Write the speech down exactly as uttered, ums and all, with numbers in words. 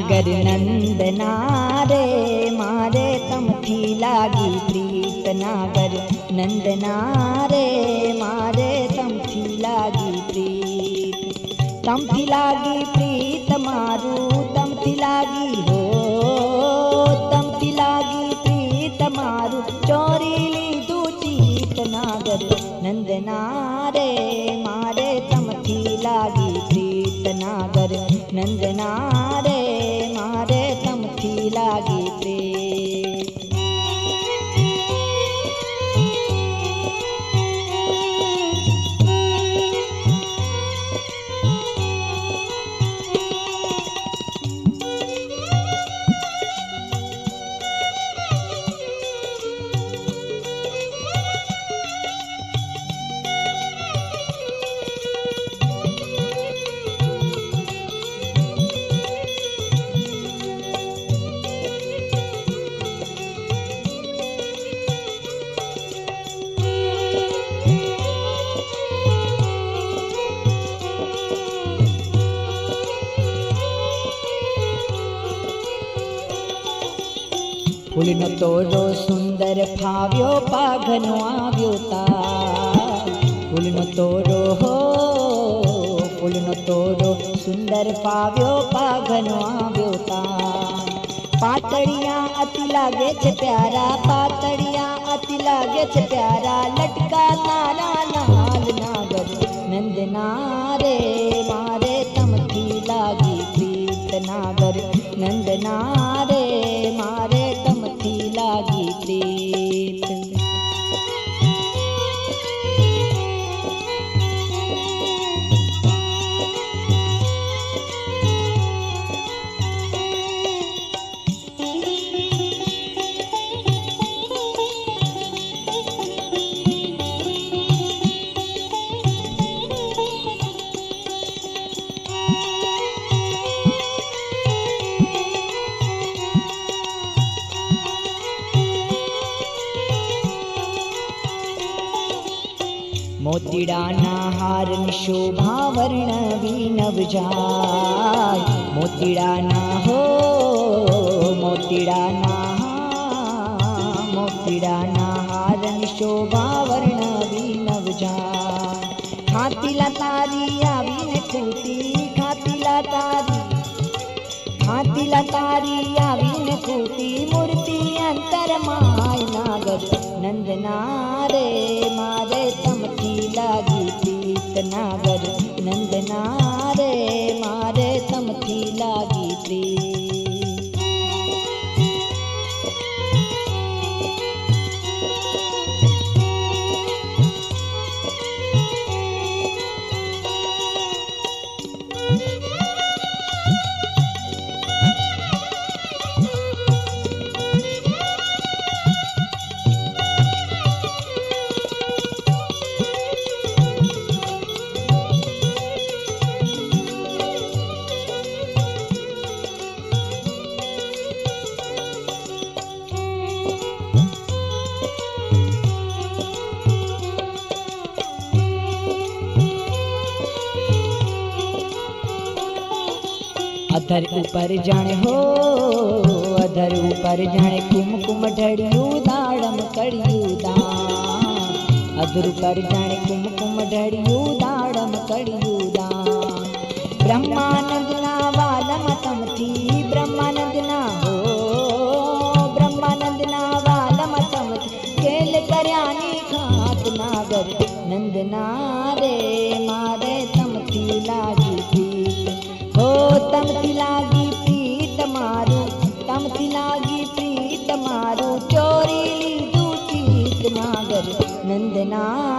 नागर नंदना रे मारे तमथी लागी प्रीत नागर नंदना रे मारे तमथी लागी प्रीत तमथी लागी प्रीत मारू तमथी लागी हो तमथी लागी प्रीत मारू चोरी लीधू चीत नागर नंदना रे मारे तमथी लागी प्रीत नागर नंदना रे मारे तमथी लागी प्रीत। फूलनो तोरो सुंदर फाव्यो पाघनो आव्यो तार फूलनो तोरो हो फूलनो तोरो सुंदर फाव्यो पाघनो आव्यो तार पातड़िया अति लागे छे प्यारा पातड़िया अति लागे छे प्यारा लटका तारा लाल नागर नंदना रे मारे तमथी लागी प्रीत नागर नंदना रे मारे तमथी लागी प्रीत। मोतीड़ा ना हारन शोभा वर्ण वीनव जाय मोतीड़ा ना हो मोतीड़ा ना मोतीड़ा ना हारन शोभा वर्ण वीनव जाय खातीला तारी आवीने खूटी खातीला तारी खातीला तारी आवीने खूटी मूर्ति अंतर माय नागर नंदना रे मारे तमथी लागी प्रीत नागर नंदना रे मारे तमथी लागी प्रीत। अधर ऊपर जाने हो अधर ऊपर जाने कुमकुम ढड़ियू दाड़म कड़ियू दान अधर ऊपर जाने कुमकुम ढड़ियू दाड़म कड़ियू दान ब्रह्मानंद ना वालम तमथी ब्रह्मानंद ना हो ब्रह्मानंद ना वालम तमथी केल करयानी खात नागर नंदना रे मारे तमथी लागी प्रीत हो तमथी लागी प्रीत मारू तमथी लागी प्रीत मारू चोरी लीधू चीत नागर नंदना